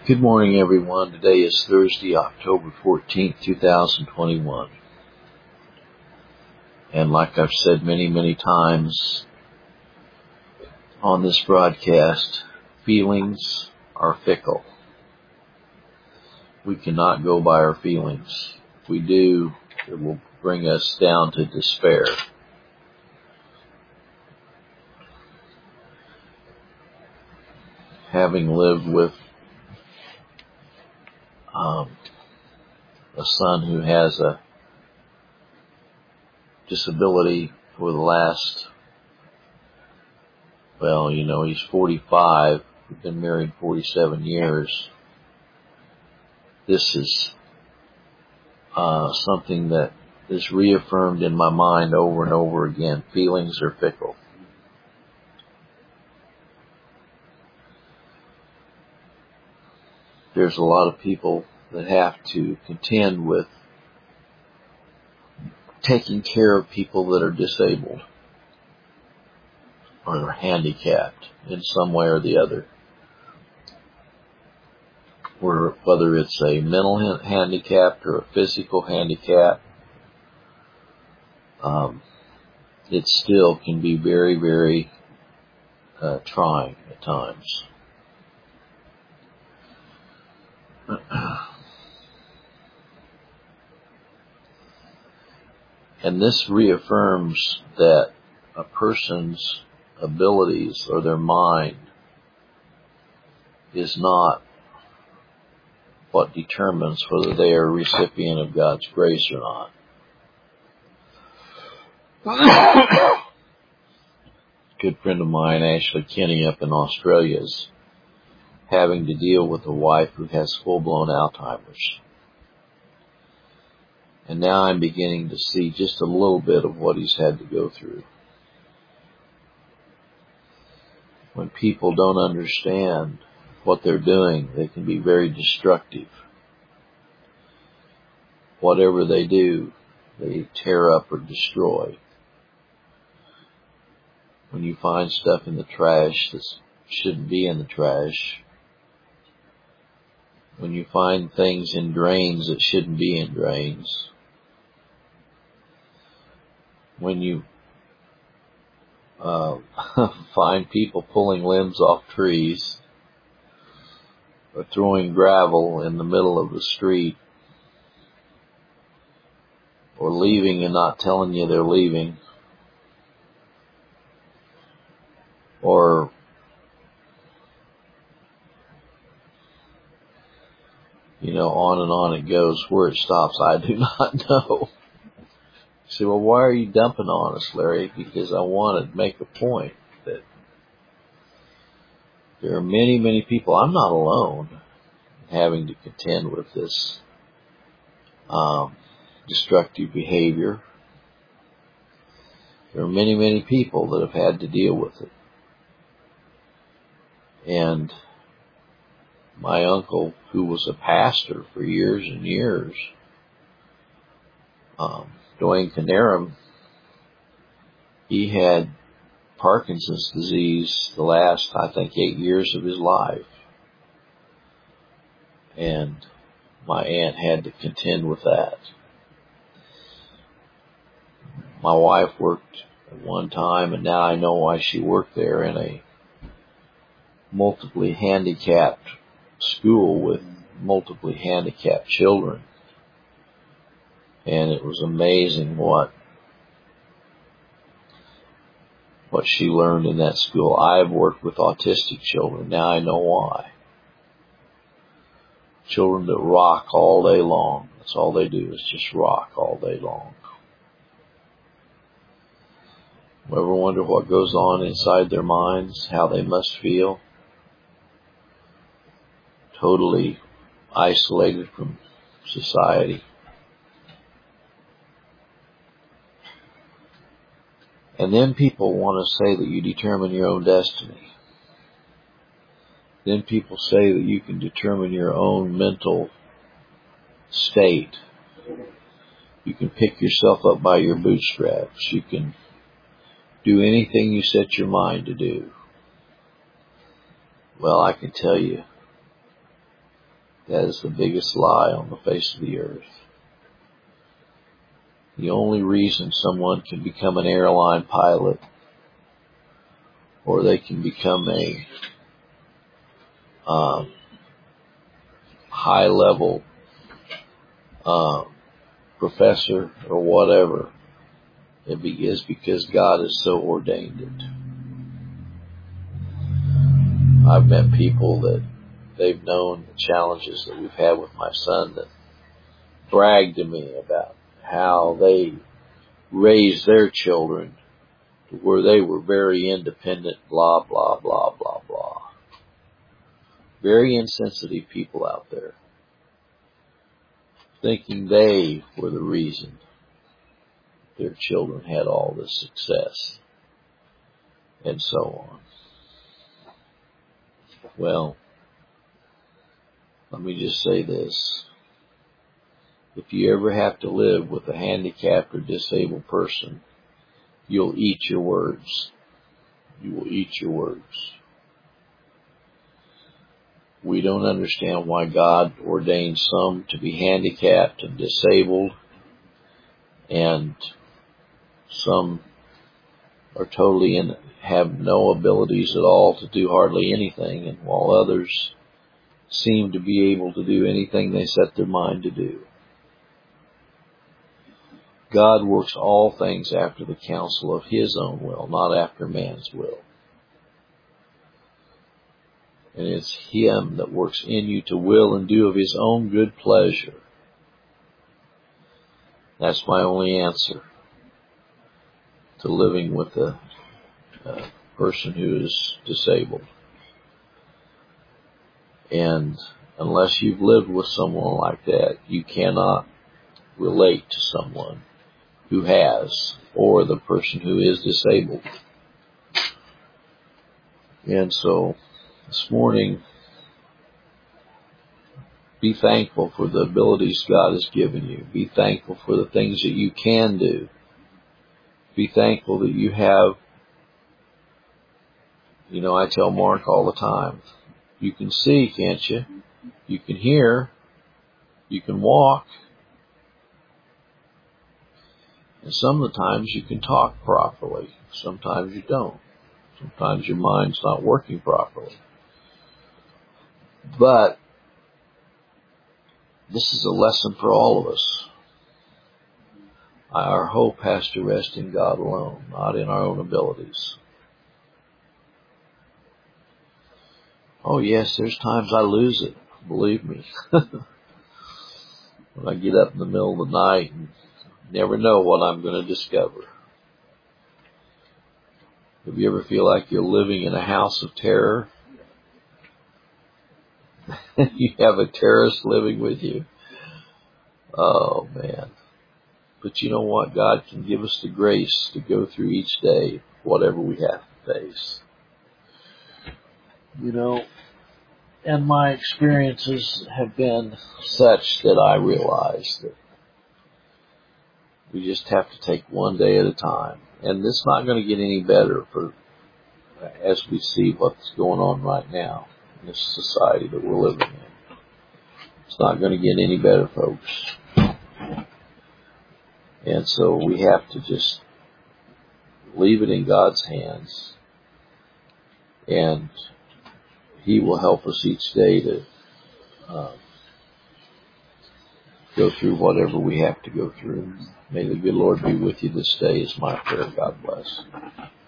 Good morning, everyone. Today is Thursday, October 14th, 2021. And like I've said many, many times on this broadcast, feelings are fickle. We cannot go by our feelings. If we do, it will bring us down to despair. Having lived with a son who has a disability for the last, he's 45. We've been married 47 years. This is something that is reaffirmed in my mind over and over again. Feelings are fickle. There's a lot of people that have to contend with taking care of people that are disabled or are handicapped in some way or the other. Whether it's a mental handicap or a physical handicap, it still can be very, very trying at times. And this reaffirms that a person's abilities or their mind is not what determines whether they are a recipient of God's grace or not. A good friend of mine, Ashley Kinney, up in Australia, is having to deal with a wife who has full-blown Alzheimer's. And now I'm beginning to see just a little bit of what he's had to go through. When people don't understand what they're doing, they can be very destructive. Whatever they do, they tear up or destroy. When you find stuff in the trash that shouldn't be in the trash, when you find things in drains that shouldn't be in drains, when you find people pulling limbs off trees or throwing gravel in the middle of the street or leaving and not telling you they're leaving, or on and on it goes. Where it stops, I do not know. You say, well, why are you dumping on us, Larry? Because I want to make a point that there are many, many people. I'm not alone having to contend with this destructive behavior. There are many, many people that have had to deal with it. And my uncle, who was a pastor for years and years, Dwayne Canarum, he had Parkinson's disease the last, 8 years of his life. And my aunt had to contend with that. My wife worked at one time, and now I know why she worked there, in a multiply handicapped school with multiply handicapped children. And it was amazing what she learned in that school. I've worked with autistic children. Now I know why. Children that rock all day long. That's all they do, is just rock all day long. Ever wonder what goes on inside their minds, how they must feel? Totally isolated from society. And then people want to say that you determine your own destiny. Then people say that you can determine your own mental state. You can pick yourself up by your bootstraps. You can do anything you set your mind to do. Well, I can tell you, That is the biggest lie on the face of the earth. The only reason someone can become an airline pilot or they can become a high-level professor or whatever is because God has so ordained it. I've met people that they've known the challenges that we've had with my son that bragged to me about how they raised their children to where they were very independent, blah, blah, blah, blah, blah. Very insensitive people out there, thinking they were the reason their children had all this success, and so on. Well, let me just say this. If you ever have to live with a handicapped or disabled person, you'll eat your words. You will eat your words. We don't understand why God ordained some to be handicapped and disabled, and some are totally have no abilities at all to do hardly anything, and while others seem to be able to do anything they set their mind to do. God works all things after the counsel of His own will, not after man's will. And it's Him that works in you to will and do of His own good pleasure. That's my only answer to living with a person who is disabled. And unless you've lived with someone like that, you cannot relate to someone who has, or the person who is disabled. And so, this morning, be thankful for the abilities God has given you. Be thankful for the things that you can do. Be thankful that you have, I tell Mark all the time, you can see, can't you? You can hear. You can walk. And some of the times you can talk properly. Sometimes you don't. Sometimes your mind's not working properly. But this is a lesson for all of us. Our hope has to rest in God alone, not in our own abilities. Oh yes, there's times I lose it, believe me. When I get up in the middle of the night and never know what I'm going to discover. Have you ever feel like you're living in a house of terror? You have a terrorist living with you. Oh man. But you know what? God can give us the grace to go through each day, whatever we have to face. And my experiences have been such that I realize that we just have to take one day at a time. And it's not going to get any better as we see what's going on right now in this society that we're living in. It's not going to get any better, folks. And so we have to just leave it in God's hands. And He will help us each day to go through whatever we have to go through. May the good Lord be with you this day is my prayer. God bless.